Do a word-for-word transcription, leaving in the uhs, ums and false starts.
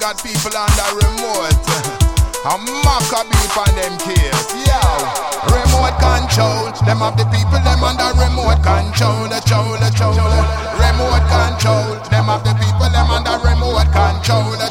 got people under remote. A Maccabee on them case, yeah. Remote control, them of the people, them under remote control. Control, control. Remote control, them of the people, them under remote control.